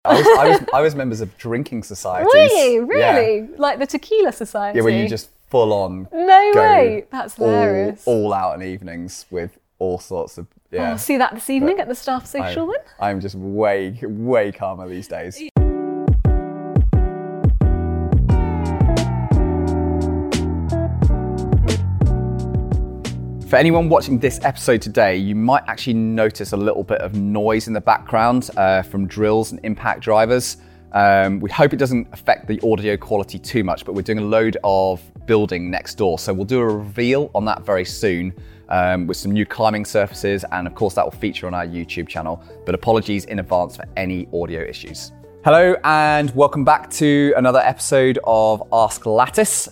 I was members of drinking societies. Really? Yeah. Like the Tequila Society? Yeah, where you just full on No way. That's hilarious. All out in evenings with all sorts of, I'll see that this evening at the staff social then. I'm just way calmer these days. For anyone watching this episode today, you might actually notice a little bit of noise in the background from drills and impact drivers. We hope it doesn't affect the audio quality too much, but we're doing a load of building next door. So we'll do a reveal on that very soon with some new climbing surfaces, and of course that will feature on our YouTube channel. But apologies in advance for any audio issues. Hello and welcome back to another episode of Ask Lattice.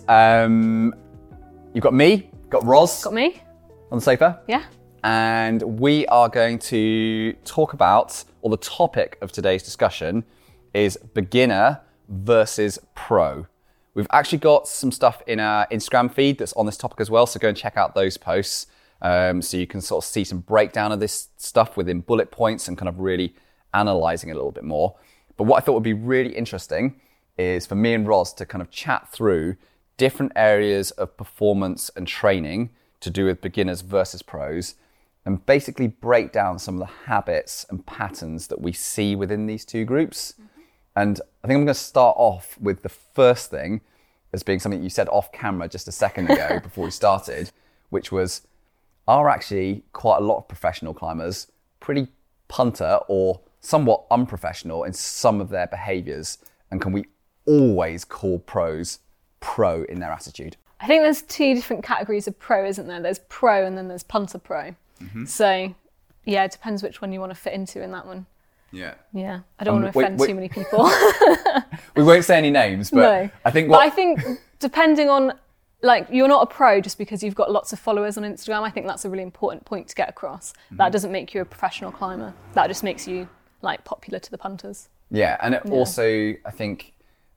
You've got me, got Roz. Got me. On the sofa? Yeah. And we are going to talk about, or the topic of today's discussion is beginner versus pro. We've actually got some stuff in our Instagram feed that's on this topic as well, so go and check out those posts so you can sort of see some breakdown of this stuff within bullet points and kind of really analysing it a little bit more. But what I thought would be really interesting is for me and Roz to kind of chat through different areas of performance and training to do with beginners versus pros, and basically break down some of the habits and patterns that we see within these two groups. And I think I'm going to start off with the first thing as being something you said off camera just a second ago before we started, which was, are actually quite a lot of professional climbers pretty punter or somewhat unprofessional in some of their behaviours? And can we always call pros pro in their attitude? I think there's two different categories of pro, isn't there? There's pro and then there's punter pro. Mm-hmm. So, yeah, it depends which one you want to fit into in that one. Yeah. Yeah. I don't want to offend too many people. We won't say any names, but no. I think depending on, like, you're not a pro just because you've got lots of followers on Instagram. I think that's a really important point to get across. Mm-hmm. That doesn't make you a professional climber. That just makes you, like, popular to the punters. Yeah, and it also, I think...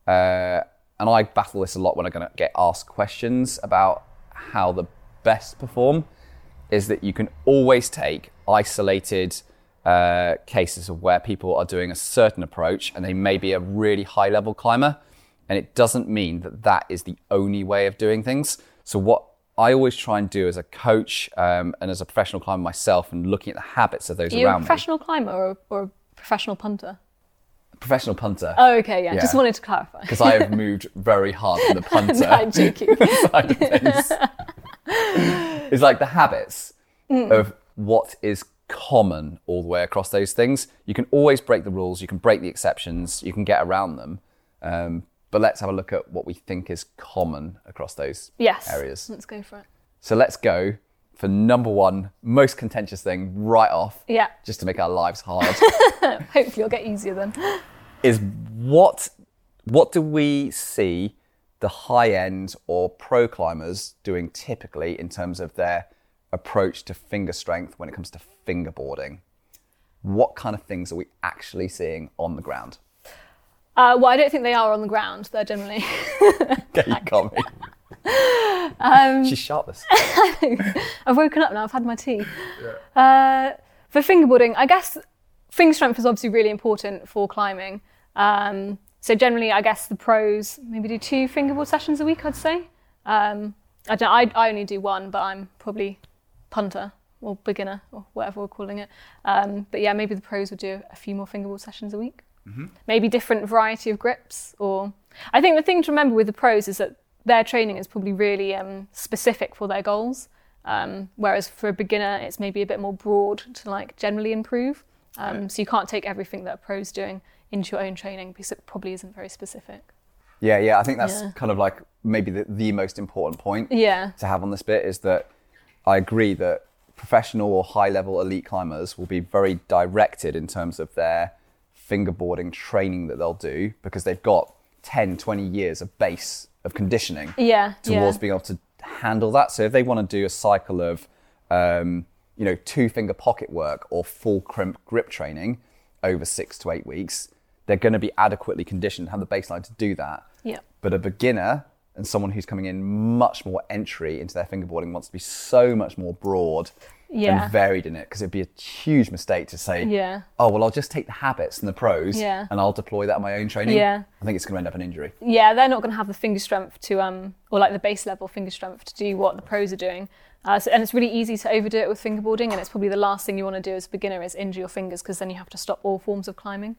and I battle this a lot when I'm going to get asked questions about how the best perform, is that you can always take isolated cases of where people are doing a certain approach and they may be a really high level climber, and it doesn't mean that that is the only way of doing things. So what I always try and do as a coach and as a professional climber myself, and looking at the habits of those around me. Are you a professional climber or a professional punter? Professional punter. Oh, okay, yeah. Just wanted to clarify. Because I have moved very hard from the punter no, I'm joking. side of things. It's like the habits of what is common all the way across those things. You can always break the rules, you can break the exceptions, you can get around them. But let's have a look at what we think is common across those areas. Let's go for it. So let's go for number one, most contentious thing right off. Yeah. Just to make our lives hard. Hopefully it'll get easier then. Is what do we see the high-end or pro climbers doing typically in terms of their approach to finger strength when it comes to fingerboarding? What kind of things are we actually seeing on the ground? Well, I don't think they are on the ground. They're generally... Okay, you got me. She's sharpless. I've woken up now, I've had my tea. Yeah. For fingerboarding, I guess finger strength is obviously really important for climbing. So generally, I guess the pros maybe do 2 fingerboard sessions a week, I'd say. I only do 1, but I'm probably punter or beginner or whatever we're calling it. But yeah, maybe the pros would do a few more fingerboard sessions a week. Mm-hmm. Maybe different variety of grips. Or I think the thing to remember with the pros is that their training is probably really specific for their goals. Whereas for a beginner, it's maybe a bit more broad to like generally improve. So you can't take everything that a pro's doing into your own training because it probably isn't very specific. Yeah, I think that's kind of like maybe the most important point to have on this bit, is that I agree that professional or high-level elite climbers will be very directed in terms of their fingerboarding training that they'll do, because they've got 10, 20 years of base of conditioning towards being able to handle that. So if they want to do a cycle of 2-finger pocket work or full crimp grip training over 6 to 8 weeks, they're going to be adequately conditioned, have the baseline to do that. Yeah. But a beginner and someone who's coming in much more entry into their fingerboarding wants to be so much more broad Yeah. and varied in it, because it'd be a huge mistake to say, oh, well, I'll just take the habits and the pros and I'll deploy that in my own training. I think it's going to end up an injury. Yeah, they're not going to have the finger strength to, or like the base level finger strength to do what the pros are doing. And it's really easy to overdo it with fingerboarding, and it's probably the last thing you want to do as a beginner is injure your fingers, because then you have to stop all forms of climbing.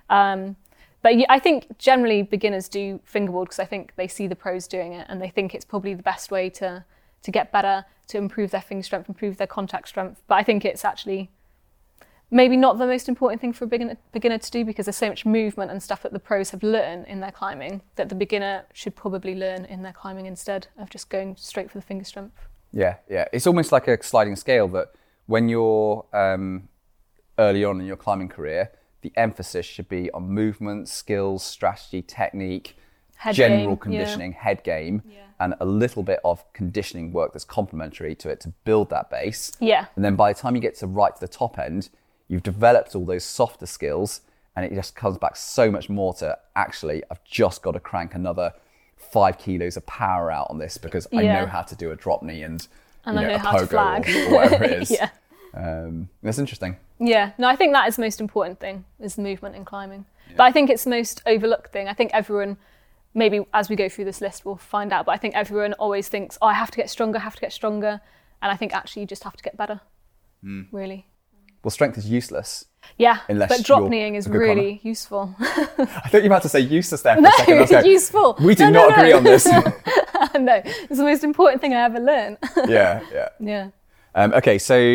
But I think generally beginners do fingerboard because I think they see the pros doing it and they think it's probably the best way to get better, to improve their finger strength, improve their contact strength. But I think it's actually maybe not the most important thing for a beginner to do, because there's so much movement and stuff that the pros have learned in their climbing that the beginner should probably learn in their climbing instead of just going straight for the finger strength. Yeah. It's almost like a sliding scale that when you're early on in your climbing career, the emphasis should be on movement, skills, strategy, technique, general conditioning, head game, and a little bit of conditioning work that's complementary to it to build that base. And then by the time you get to the top end, you've developed all those softer skills, and it just comes back so much more to, actually, I've just got to crank another 5 kilos of power out on this because I know how to do a drop knee and I know a how to pogo flag. or whatever it is. That's interesting. Yeah, no, I think that is the most important thing, is the movement in climbing. But I think it's the most overlooked thing. I think everyone, maybe as we go through this list, we'll find out, but I think everyone always thinks, oh, I have to get stronger. And I think actually you just have to get better, really. Well, strength is useless. Yeah, but drop kneeing is really useful. I thought you were about to say useless there for a second. No, useful. We do not agree on this. No, it's the most important thing I ever learned. Yeah. Okay,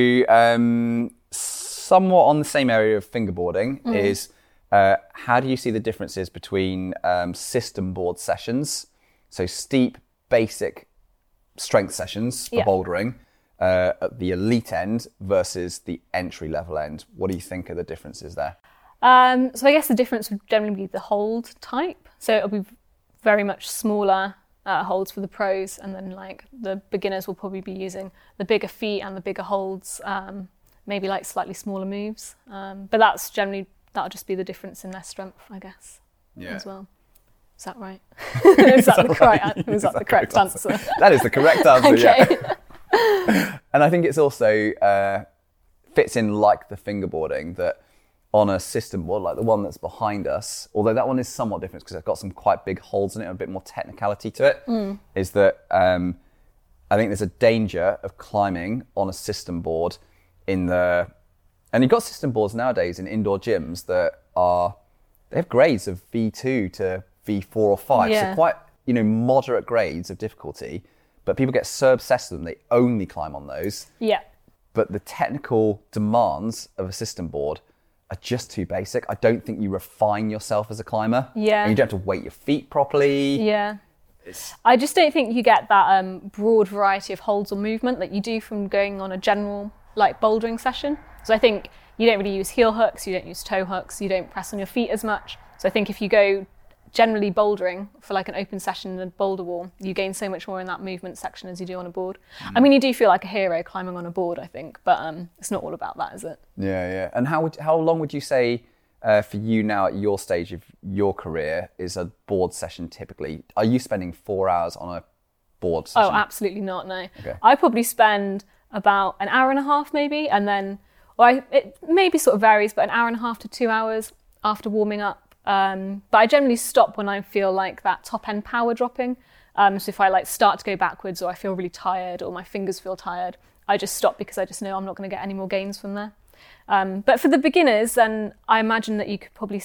so somewhat on the same area of fingerboarding is how do you see the differences between system board sessions, so steep, basic strength sessions for bouldering, at the elite end versus the entry level end? What do you think are the differences there? So I guess the difference would generally be the hold type. So it'll be very much smaller holds for the pros, and then like the beginners will probably be using the bigger feet and the bigger holds, maybe like slightly smaller moves. But that'll just be the difference in their strength, I guess, as well. Is that right? Is that the correct answer? That is the correct answer, Okay. And I think it's also fits in like the fingerboarding, that on a system board, like the one that's behind us, although that one is somewhat different because it's got some quite big holes in it and a bit more technicality to it, is that I think there's a danger of climbing on a system board and you've got system boards nowadays in indoor gyms that they have grades of V2 to V4 or 5, so quite moderate grades of difficulty. But people get so obsessed with them, they only climb on those. Yeah. But the technical demands of a system board are just too basic. I don't think you refine yourself as a climber. Yeah. And you don't have to weight your feet properly. Yeah. I just don't think you get that broad variety of holds or movement that you do from going on a general like bouldering session. So I think you don't really use heel hooks, you don't use toe hooks, you don't press on your feet as much. So I think if you go generally bouldering for like an open session in a boulder wall, you gain so much more in that movement section as you do on a board. I mean, you do feel like a hero climbing on a board, I think, but it's not all about that, is it? Yeah. And how long would you say for you now at your stage of your career is a board session typically? Are you spending 4 hours on a board session? Oh, absolutely not, no. Okay. I probably spend about an hour and a half maybe, and then, it maybe sort of varies, but an hour and a half to 2 hours after warming up. But I generally stop when I feel like that top end power dropping. So if I like start to go backwards, or I feel really tired, or my fingers feel tired, I just stop because I just know I'm not going to get any more gains from there. But for the beginners, then I imagine that you'd probably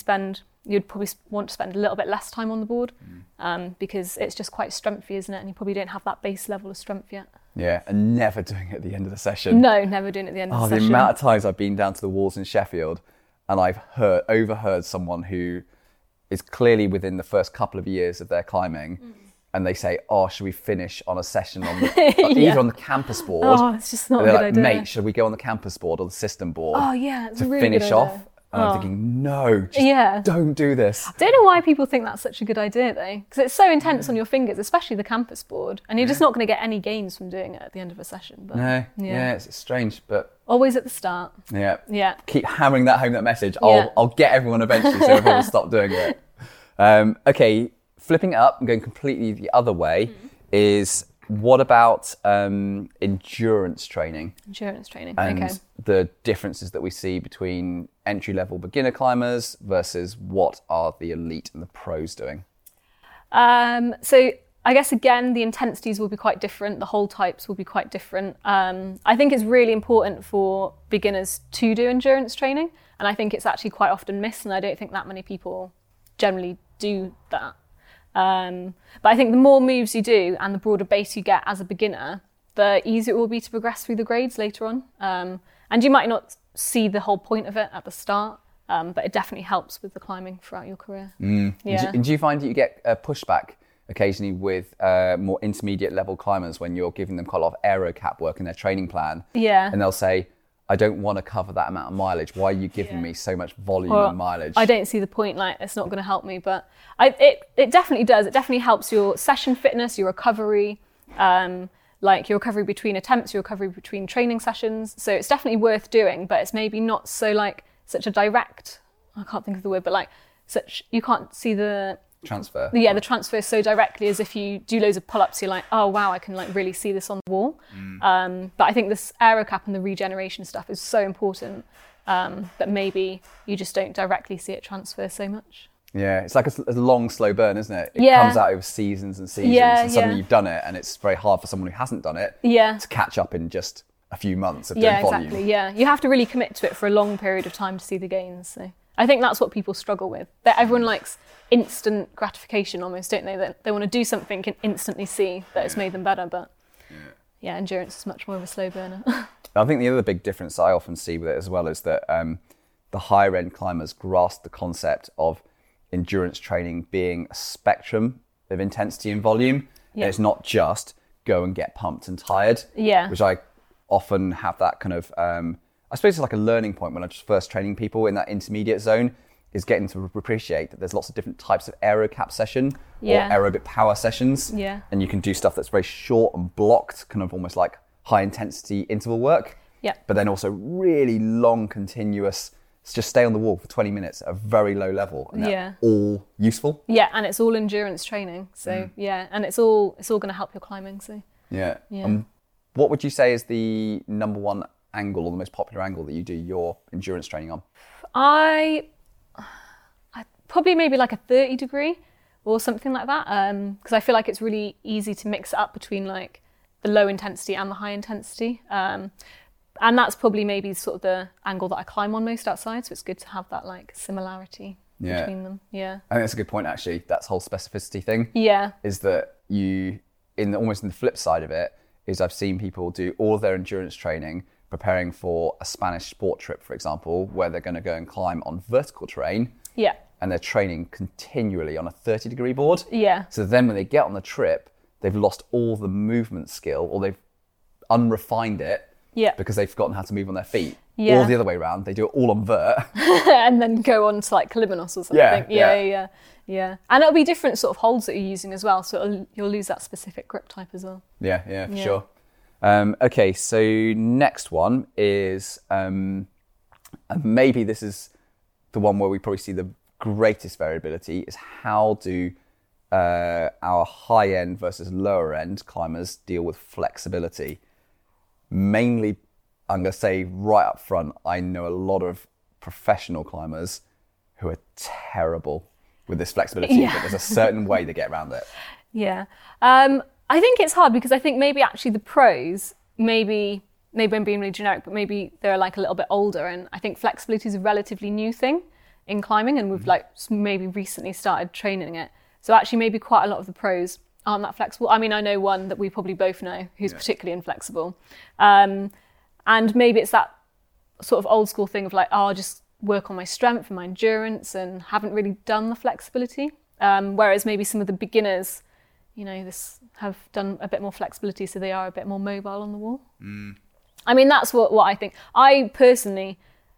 want to spend a little bit less time on the board, because it's just quite strengthy, isn't it? And you probably don't have that base level of strength yet. Yeah, and never doing it at the end of the session. No, never doing it at the end of the session. The amount of times I've been down to the walls in Sheffield and I've overheard someone who is clearly within the first couple of years of their climbing, and they say, "Oh, should we finish on a session on the, either on the campus board?" Oh, it's just not a good idea. "Mate, should we go on the campus board or the system board?" Oh yeah, it's to a really finish good off. idea. And I'm thinking, no, don't do this. I don't know why people think that's such a good idea though, because it's so intense on your fingers, especially the campus board, and you're just not going to get any gains from doing it at the end of a session. But, it's strange, but always at the start. Yeah. Keep hammering that home, that message. I'll get everyone eventually, so everyone will stop doing it. Okay, flipping it up and going completely the other way is What about endurance training? Endurance training, And okay. the differences that we see between entry-level beginner climbers versus what are the elite and the pros doing? So I guess, again, the intensities will be quite different. The hold types will be quite different. I think it's really important for beginners to do endurance training. And I think it's actually quite often missed. And I don't think that many people generally do that. But I think the more moves you do and the broader base you get as a beginner, the easier it will be to progress through the grades later on. And you might not see the whole point of it at the start, but it definitely helps with the climbing throughout your career. Yeah. And do you find that you get pushback occasionally with more intermediate level climbers when you're giving them quite a lot of aero cap work in their training plan? Yeah. And they'll say, I don't want to cover that amount of mileage. Why are you giving me so much volume and mileage? I don't see the point, like it's not going to help me, but it definitely does. It definitely helps your session fitness, your recovery, like your recovery between attempts, your recovery between training sessions. So it's definitely worth doing, but it's maybe not so like such a direct, I can't think of the word, but like such, you can't see the transfer. Yeah, the transfer so directly as if you do loads of pull-ups, you're like, oh wow, I can like really see this on the wall. But I think this aero cap and the regeneration stuff is so important that maybe you just don't directly see it transfer so much. Yeah, it's like a long, slow burn, isn't it? It Yeah. comes out over seasons and seasons, Yeah, and suddenly yeah. you've done it, and it's very hard for someone who hasn't done it Yeah. to catch up in just a few months of Yeah, doing volume. exactly. Yeah, you have to really commit to it for a long period of time to see the gains. So I think that's what people struggle with. That everyone likes instant gratification almost, don't they? That they want to do something and instantly see that it's made them better. But yeah, endurance is much more of a slow burner. I think the other big difference I often see with it as well is that the higher end climbers grasp the concept of endurance training being a spectrum of intensity and volume. Yeah. And it's not just go and get pumped and tired, Yeah. which I often have that kind of, I suppose it's like a learning point when I'm just first training people in that intermediate zone, is getting to appreciate that there's lots of different types of aero cap session Yeah. or aerobic power sessions. Yeah. And you can do stuff that's very short and blocked, kind of almost like high intensity interval work. Yeah. But then also really long, continuous, just stay on the wall for 20 minutes at a very low level. And they're Yeah. all useful. Yeah, and it's all endurance training. So yeah, and it's all going to help your climbing. So Yeah. Yeah. What would you say is the number one angle or the most popular angle that you do your endurance training on? I probably maybe like a 30 degree or something like that, because I feel like it's really easy to mix it up between like the low intensity and the high intensity, and that's probably maybe sort of the angle that I climb on most outside, so it's good to have that like similarity Yeah. between them. Yeah. I think that's a good point, actually. That whole specificity thing Yeah. is that almost in the flip side of it, is I've seen people do all of their endurance training preparing for a Spanish sport trip, for example, where they're going to go and climb on vertical terrain. Yeah. And they're training continually on a 30-degree board. Yeah. So then when they get on the trip, they've lost all the movement skill, or they've unrefined it Yeah. because they've forgotten how to move on their feet. Yeah. Or the other way around, they do it all on vert. And then go on to like Kalimonos or something. Yeah. Yeah. And it'll be different sort of holds that you're using as well, so you'll lose that specific grip type as well. Yeah, for Yeah. sure. Okay, so next one is, and maybe this is the one where we probably see the greatest variability, is how do our high-end versus lower-end climbers deal with flexibility? Mainly, I'm going to say right up front, I know a lot of professional climbers who are terrible with this flexibility, Yeah. but there's a certain way to get around it. Yeah. I think it's hard because I think maybe actually the pros, maybe I'm being really generic, but maybe they're like a little bit older, and I think flexibility is a relatively new thing in climbing, and we've like maybe recently started training it. So actually maybe quite a lot of the pros aren't that flexible. I mean, I know one that we probably both know who's particularly inflexible. And maybe it's that sort of old school thing of like, oh, I'll just work on my strength and my endurance and haven't really done the flexibility. Whereas maybe some of the beginners, you know, this have done a bit more flexibility, so they are a bit more mobile on the wall. I mean, that's what I think. I personally,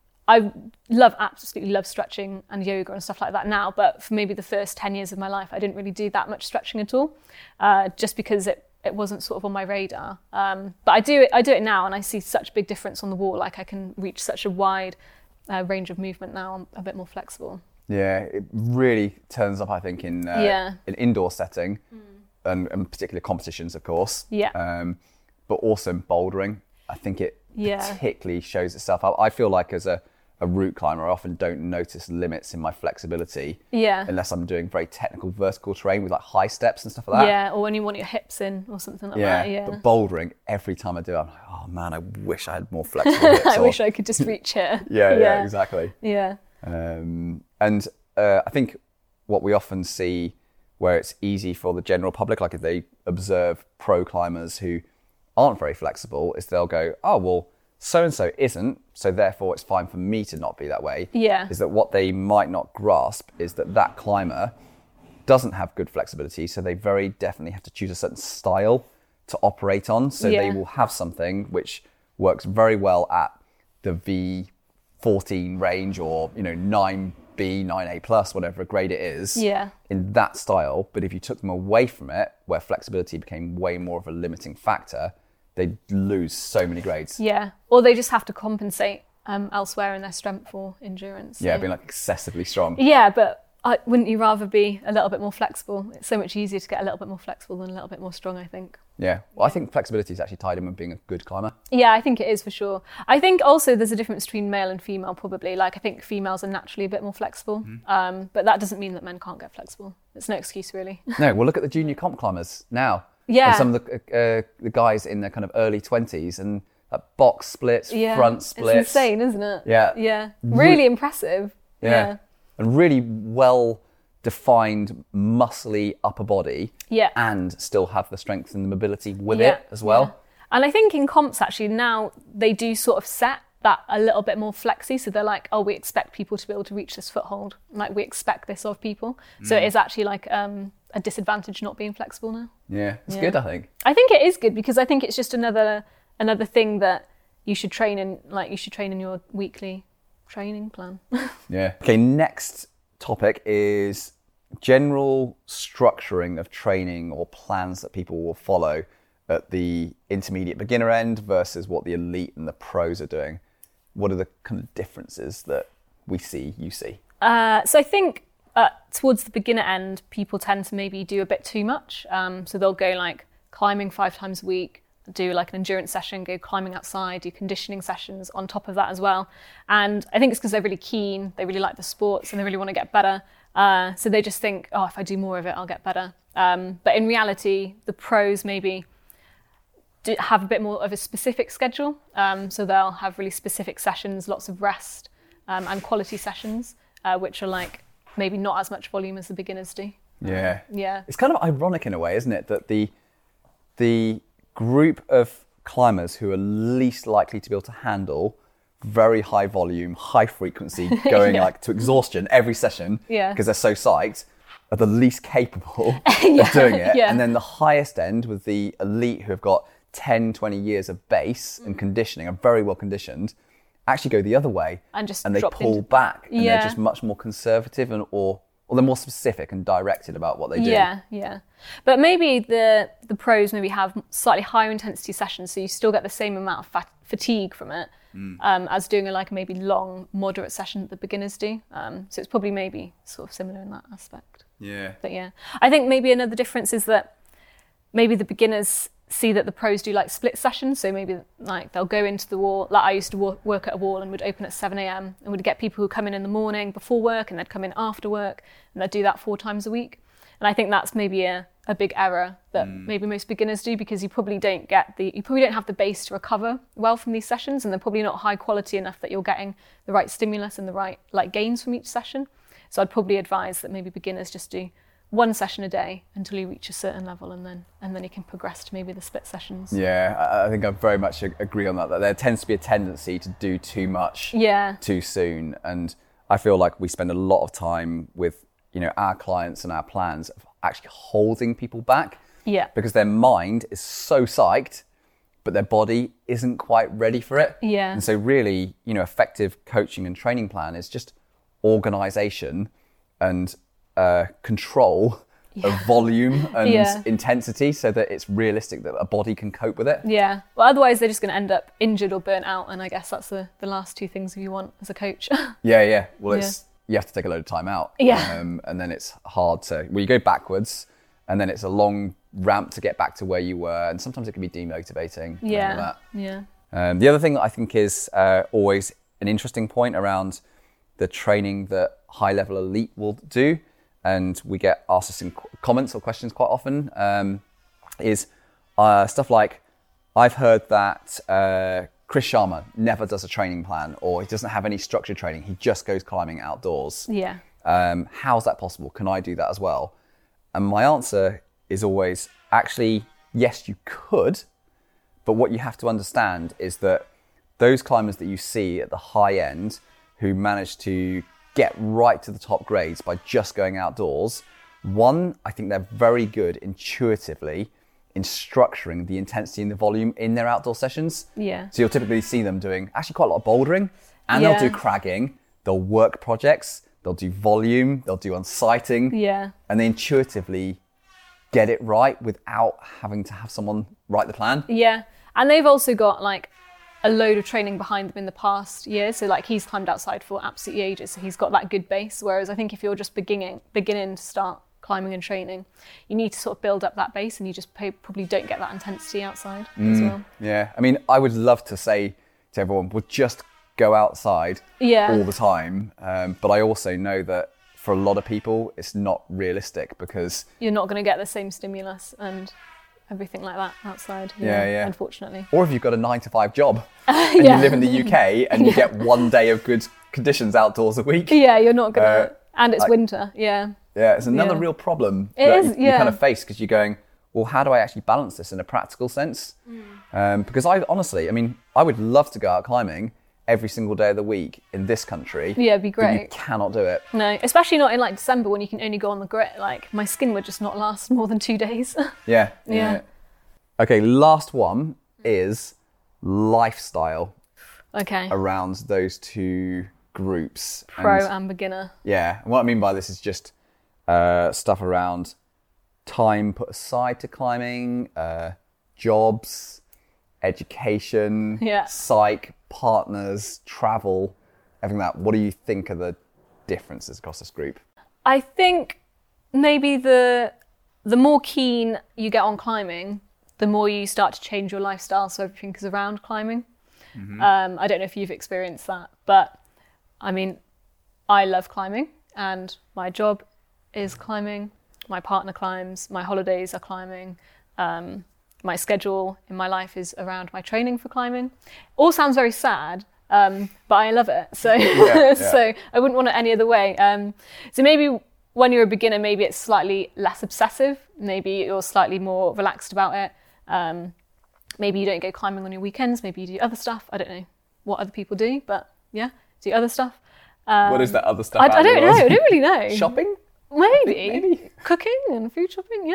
absolutely love stretching and yoga and stuff like that now, but for maybe the first 10 years of my life, I didn't really do that much stretching at all, just because it wasn't sort of on my radar. But I do it now, and I see such a big difference on the wall. Like I can reach such a wide range of movement now. I'm a bit more flexible. Yeah, it really turns up, I think, in an indoor setting. and particular competitions, of course. Yeah. But also in bouldering, I think it Yeah. particularly shows itself up. I feel like as a route climber, I often don't notice limits in my flexibility Yeah. unless I'm doing very technical vertical terrain with like high steps and stuff like that. Yeah, or when you want your hips in or something like that. Yeah. But bouldering, every time I do it, I'm like, oh man, I wish I had more flexible hips. I wish I could just reach here. Yeah, exactly. Yeah. And I think what we often see where it's easy for the general public, like if they observe pro climbers who aren't very flexible, is they'll go, oh, well, so-and-so isn't, so therefore it's fine for me to not be that way. Yeah. Is that what they might not grasp is that climber doesn't have good flexibility, so they very definitely have to choose a certain style to operate on. So they will have something which works very well at the V14 range or, 9B, 9A plus, whatever grade it is, in that style. But if you took them away from it, where flexibility became way more of a limiting factor, they'd lose so many grades. Yeah, or they just have to compensate elsewhere in their strength or endurance. Yeah, being like excessively strong. Yeah, but wouldn't you rather be a little bit more flexible? It's so much easier to get a little bit more flexible than a little bit more strong, I think. Yeah, well, I think flexibility is actually tied in with being a good climber. Yeah, I think it is for sure. I think also there's a difference between male and female probably. Like I think females are naturally a bit more flexible, but that doesn't mean that men can't get flexible. It's no excuse really. No, well, look at the junior comp climbers now. Yeah. And some of the guys in their kind of early 20s and box splits, front splits. It's insane, isn't it? Yeah. Yeah. Really impressive. Yeah. And really well defined, muscly upper body. Yeah. And still have the strength and the mobility with it as well. Yeah. And I think in comps actually now they do sort of set that a little bit more flexy. So they're like, oh, we expect people to be able to reach this foothold. Like we expect this of people. So it is actually like a disadvantage not being flexible now. Yeah, it's good, I think. I think it is good because I think it's just another thing that you should train in, like you should train in your weekly training plan. Yeah. Okay, next topic is general structuring of training or plans that people will follow at the intermediate beginner end versus what the elite and the pros are doing. What are the kind of differences that you see? So I think towards the beginner end, people tend to maybe do a bit too much. So they'll go like climbing 5 times a week, do like an endurance session, go climbing outside, do conditioning sessions on top of that as well. And I think it's because they're really keen, they really like the sports and they really want to get better. So they just think, oh, if I do more of it, I'll get better. But in reality, the pros maybe have a bit more of a specific schedule. So they'll have really specific sessions, lots of rest and quality sessions, which are like maybe not as much volume as the beginners do. Yeah. Yeah. It's kind of ironic in a way, isn't it? That the group of climbers who are least likely to be able to handle very high volume, high frequency, going like to exhaustion every session because they're so psyched, are the least capable of doing it. Yeah. And then the highest end with the elite who have got 10, 20 years of base and conditioning, are very well conditioned, actually go the other way and they pull back and Yeah. they're just much more conservative and or they're more specific and directed about what they do. Yeah. But maybe the pros maybe have slightly higher intensity sessions, so you still get the same amount of fatigue from it as doing a maybe long, moderate session that the beginners do. So it's probably maybe sort of similar in that aspect. Yeah. But yeah, I think maybe another difference is that maybe the beginners see that the pros do like split sessions. So maybe like they'll go into the wall. Like I used to work at a wall and would open at 7 a.m. and would get people who come in the morning before work and they'd come in after work and they'd do that 4 times a week. And I think that's maybe a big error that maybe most beginners do because you probably don't have the base to recover well from these sessions and they're probably not high quality enough that you're getting the right stimulus and the right gains from each session. So I'd probably advise that maybe beginners just do 1 session a day until you reach a certain level and then you can progress to maybe the split sessions. Yeah, I think I very much agree on that there tends to be a tendency to do too much too soon. And I feel like we spend a lot of time with our clients and our plans of actually holding people back because their mind is so psyched but their body isn't quite ready for it. And so really effective coaching and training plan is just organization and control of volume and intensity so that it's realistic that a body can cope with it. Yeah. Well, otherwise they're just going to end up injured or burnt out. And I guess that's the last 2 things you want as a coach. Yeah. Well, you have to take a load of time out. Yeah. And then it's hard you go backwards and then it's a long ramp to get back to where you were, and sometimes it can be demotivating. Yeah. The other thing that I think is always an interesting point around the training that high-level elite will do, and we get asked this in comments or questions quite often, is stuff like, I've heard that Chris Sharma never does a training plan, or he doesn't have any structured training. He just goes climbing outdoors. Yeah. How's that possible? Can I do that as well? And my answer is always, actually, yes, you could. But what you have to understand is that those climbers that you see at the high end who manage to get right to the top grades by just going outdoors, one, I think they're very good intuitively in structuring the intensity and the volume in their outdoor sessions. Yeah. So you'll typically see them doing actually quite a lot of bouldering, and they'll do cragging, they'll work projects, they'll do volume, they'll do unsighting, and they intuitively get it right without having to have someone write the plan. Yeah, and they've also got like a load of training behind them in the past year. So like he's climbed outside for absolutely ages, so he's got that good base. Whereas I think if you're just beginning to start climbing and training, you need to sort of build up that base, and you just probably don't get that intensity outside as well. Yeah, I mean, I would love to say to everyone, we'll just go outside all the time. But I also know that for a lot of people, it's not realistic because you're not going to get the same stimulus and everything like that outside. Unfortunately. Or if you've got a 9-to-5 job and you live in the UK and you get 1 day of good conditions outdoors a week. Yeah, you're not going to, and it's winter. Yeah, it's another real problem that you kind of face, because you're going, well, how do I actually balance this in a practical sense? Because I would love to go out climbing every single day of the week in this country. Yeah, it'd be great. But you cannot do it. No, especially not in like December when you can only go on the grit. Like my skin would just not last more than 2 days. Yeah. Okay, last one is lifestyle. Okay. Around those two groups. Pro and beginner. Yeah, and what I mean by this is just stuff around time put aside to climbing, jobs, education, psych, partners, travel, everything like that. What do you think are the differences across this group? I think maybe the more keen you get on climbing, the more you start to change your lifestyle, so everything is around climbing. I don't know if you've experienced that, but I mean, I love climbing and my job is climbing, my partner climbs, my holidays are climbing, my schedule in my life is around my training for climbing. All sounds very sad, but I love it. So, so I wouldn't want it any other way. So maybe when you're a beginner, maybe it's slightly less obsessive. Maybe you're slightly more relaxed about it. Maybe you don't go climbing on your weekends. Maybe you do other stuff. I don't know what other people do, but do other stuff. What is that other stuff? I don't know. I don't really know. Shopping? Maybe. Cooking and food shopping,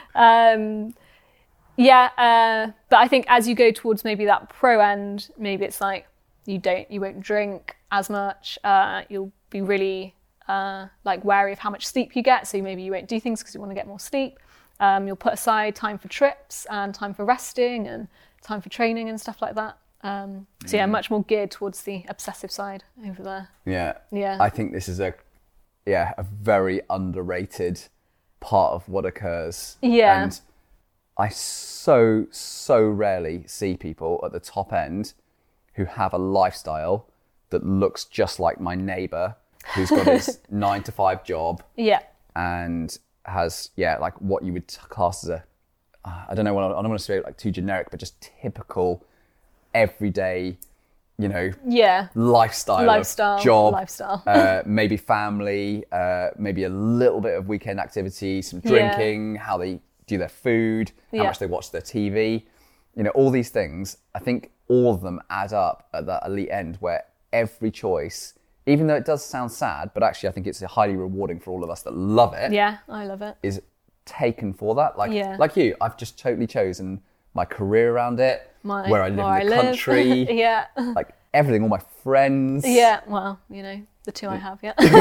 but I think as you go towards maybe that pro end, maybe it's like you won't drink as much. You'll be really wary of how much sleep you get. So maybe you won't do things because you want to get more sleep. You'll put aside time for trips and time for resting and time for training and stuff like that. Much more geared towards the obsessive side over there. Yeah. I think this is a very underrated part of what occurs. Yeah. And I so rarely see people at the top end who have a lifestyle that looks just like my neighbour who's got his 9-to-5 job. Yeah. And has, like what you would class as I don't want to say like too generic, but just typical everyday, lifestyle, job, maybe family, maybe a little bit of weekend activity, some drinking, how they do their food, how much they watch their TV, all these things. I think all of them add up at that elite end where every choice, even though it does sound sad, but actually I think it's highly rewarding for all of us that love it. Yeah, I love it. Is taken for that. Like you, I've just totally chosen my careir around it, where I live in the country, like everything, all my friends. Yeah, well, the two I have,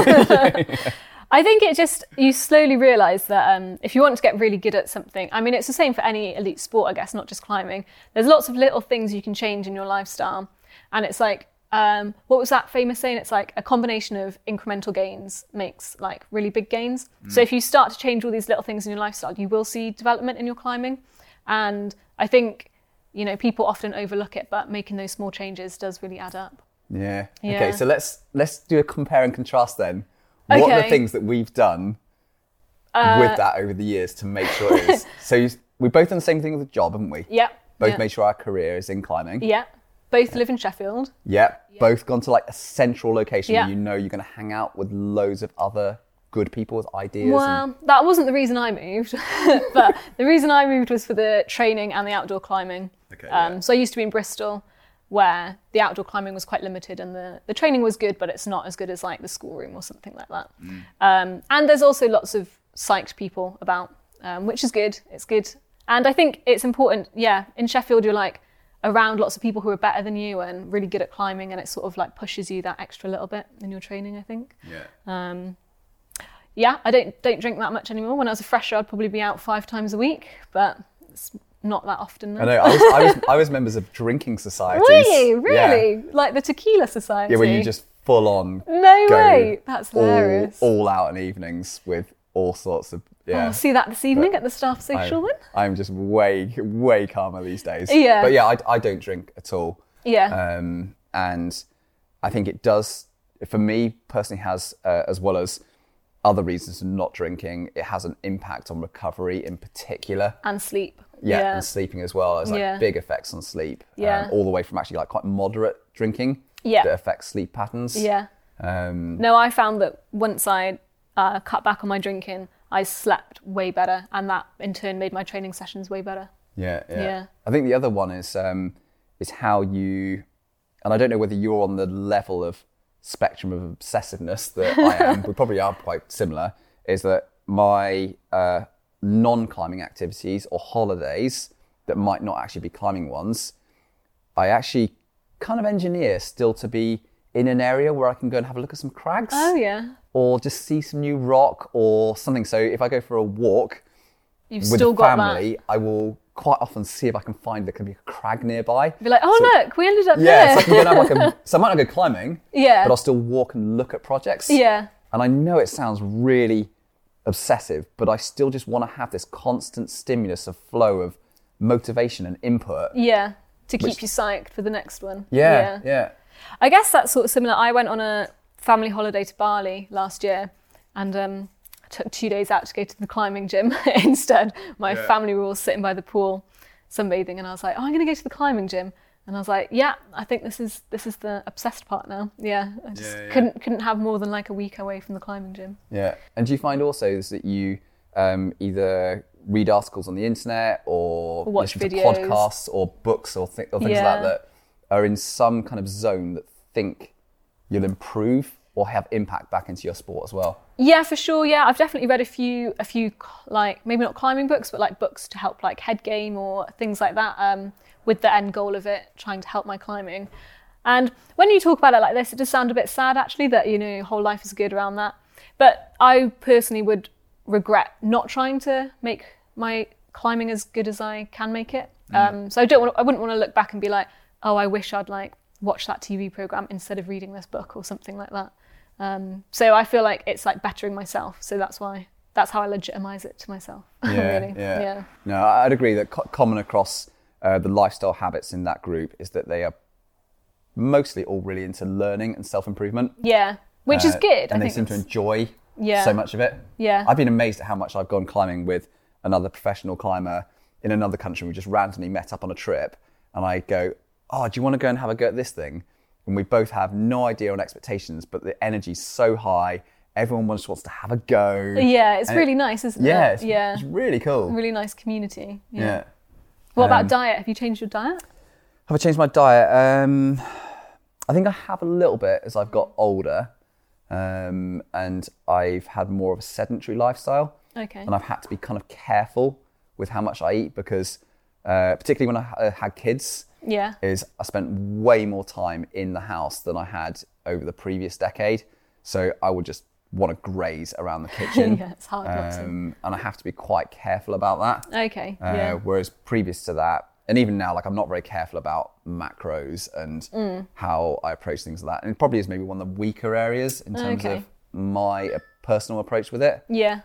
I think you slowly realise that if you want to get really good at something, I mean, it's the same for any elite sport, I guess, not just climbing. There's lots of little things you can change in your lifestyle. And it's like, what was that famous saying? It's like a combination of incremental gains makes like really big gains. So if you start to change all these little things in your lifestyle, you will see development in your climbing. And I think, you know, people often overlook it, but making those small changes does really add up. Yeah. Yeah. Okay, so let's do a compare and contrast then. What are the things that we've done with that over the years to make sure it is? So we've both done the same thing with the job, haven't we? Yeah. Both made sure our career is in climbing. Yeah. Both live in Sheffield. Yeah. Both gone to like a central location Yeah. where you know you're going to hang out with loads of other good people with ideas. Well, that wasn't the reason I moved, but the reason I moved was for the training and the outdoor climbing. Okay, So I used to be in Bristol, where the outdoor climbing was quite limited and the training was good, but it's not as good as like the schoolroom or something like that. And there's also lots of psyched people about, which is good. It's good. And I think it's important, in Sheffield you're like around lots of people who are better than you and really good at climbing, and it sort of like pushes you that extra little bit in your training, I think. I don't drink that much anymore. When I was a fresher, I'd probably be out 5 times a week, but it's not that often now. I know. I was members of drinking societies. Were you? Really? Yeah. Like the Tequila Society? Yeah, where you just full on. No go way. That's hilarious. All out in evenings with all sorts of. Yeah. I'll see that this evening at the staff social then. I'm just way calmer these days. Yeah. But yeah, I don't drink at all. Yeah. And I think it does, for me personally, has as well as other reasons of not drinking, it has an impact on recovery in particular. And sleep. Yeah, and sleeping as well. There's like big effects on sleep. Yeah. All the way from actually like quite moderate drinking Yeah. that affects sleep patterns. Yeah. No, I found that once I cut back on my drinking, I slept way better, and that in turn made my training sessions way better. Yeah. I think the other one is how you, and I don't know whether you're on the level of spectrum of obsessiveness that I am. We probably are quite similar. Is that my non-climbing activities or holidays that might not actually be climbing ones, I actually kind of engineer still to be in an area where I can go and have a look at some crags. Oh yeah. Or just see some new rock or something. So if I go for a walk You've with still the got family, I will quite often see if I can find there could be a crag nearby. Be like, look, we ended up Yeah, there. so I can go and have so I might not go climbing, Yeah. but I'll still walk and look at projects. Yeah. And I know it sounds really obsessive, but I still just want to have this constant stimulus of flow of motivation and input. Yeah. To keep you psyched for the next one. Yeah. I guess that's sort of similar. I went on a family holiday to Bali last year, and took 2 days out to go to the climbing gym instead. My family were all sitting by the pool sunbathing, and I was like, I'm going to go to the climbing gym. And I was like, I think this is the obsessed part now. Yeah, I just couldn't have more than like a week away from the climbing gym. Yeah. And do you find also is that you either read articles on the internet or watch listen videos. to podcasts or books or things like that are in some kind of zone that think you'll improve or have impact back into your sport as well? Yeah, for sure. Yeah, I've definitely read a few like maybe not climbing books, but like books to help like head game or things like that, with the end goal of it trying to help my climbing. And when you talk about it like this, it does sound a bit sad actually that, you know, your whole life is good around that. But I personally would regret not trying to make my climbing as good as I can make it. So I wouldn't want to look back and be like, oh, I wish I'd like watched that TV program instead of reading this book or something like that. So I feel like it's like bettering myself. So that's how I legitimize it to myself. Really. Yeah. No, I'd agree that common across the lifestyle habits in that group is that they are mostly all really into learning and self-improvement. Yeah, which is good. And they seem to enjoy so much of it. Yeah. I've been amazed at how much I've gone climbing with another professional climber in another country. We just randomly met up on a trip, and I go, oh, do you want to go and have a go at this thing? And we both have no idea on expectations, but the energy's so high. Everyone wants to have a go. Yeah, it's really nice, isn't it? It's really cool. Really nice community. Yeah. What about diet? Have you changed your diet? Have I changed my diet? I think I have a little bit as I've got older, and I've had more of a sedentary lifestyle. Okay. And I've had to be kind of careful with how much I eat because, particularly when I had kids, is I spent way more time in the house than I had over the previous decade. So I would just want to graze around the kitchen. Yeah, it's hard not to. And I have to be quite careful about that. Okay. Whereas previous to that, and even now, like I'm not very careful about macros and how I approach things like that. And it probably is maybe one of the weaker areas in terms of my personal approach with it. Yeah.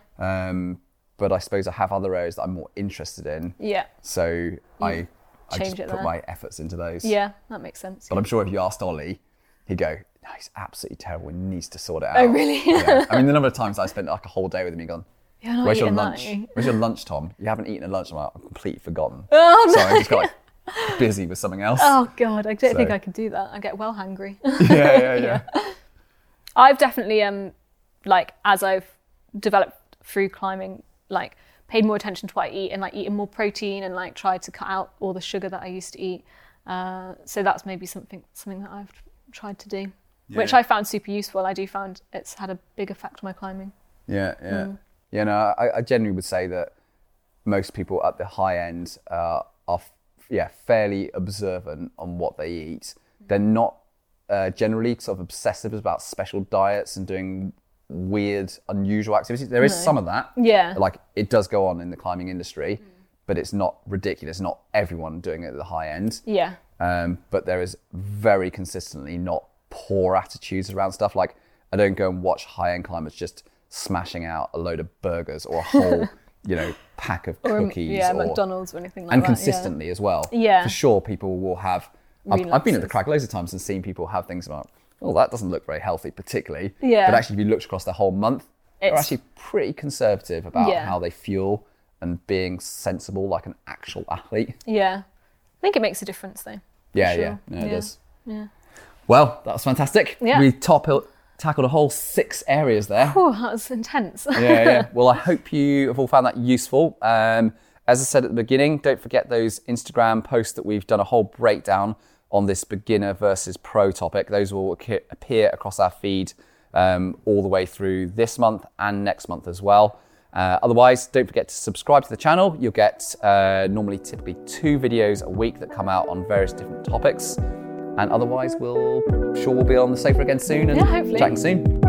But I suppose I have other areas that I'm more interested in. Yeah. So I Change just it put there. my efforts into those. Yeah, that makes sense. But I'm sure if you asked Ollie, he'd go, no, he's absolutely terrible. He needs to sort it out. Oh, really? Yeah. I mean, the number of times I spent like a whole day with him, he'd gone, Yeah, I'm not where's your eating lunch? that. Where's your lunch, Tom? You haven't eaten a lunch. I'm like, I've completely forgotten. Oh, no. So I just got like busy with something else. Oh, God, I don't think So- I could do that. I get well hungry. Yeah. I've definitely, like, as I've developed through climbing, like, paid more attention to what I eat and, like, eating more protein and, like, tried to cut out all the sugar that I used to eat. So that's maybe something that I've tried to do, which I found super useful. I do find it's had a big effect on my climbing. Yeah. No, I genuinely would say that most people at the high end are fairly observant on what they eat. They're not generally sort of obsessive about special diets and doing weird, unusual activities. There is some of that. Yeah. Like it does go on in the climbing industry, but it's not ridiculous. Not everyone doing it at the high end. Yeah. But there is very consistently not poor attitudes around stuff. Like I don't go and watch high-end climbers just smashing out a load of burgers or a whole, pack of cookies. Or McDonald's or anything like and that. consistently as well. Yeah. For sure, people will have... I've been at the Crag loads of times and seen people have things about, oh, that doesn't look very healthy particularly. Yeah. But actually, if you looked across the whole month, they're actually pretty conservative about how they fuel and being sensible like an actual athlete. Yeah. I think it makes a difference though. Yeah, sure. it does. Yeah. Well, that was fantastic. Yeah. We tackled a whole 6 areas there. Oh, that was intense. Yeah. Well, I hope you have all found that useful. As I said at the beginning, don't forget those Instagram posts that we've done a whole breakdown on this beginner versus pro topic. Those will appear across our feed all the way through this month and next month as well. Otherwise, don't forget to subscribe to the channel. You'll get typically 2 videos a week that come out on various different topics. And otherwise, we'll be on the sofa again soon and hopefully. chatting soon.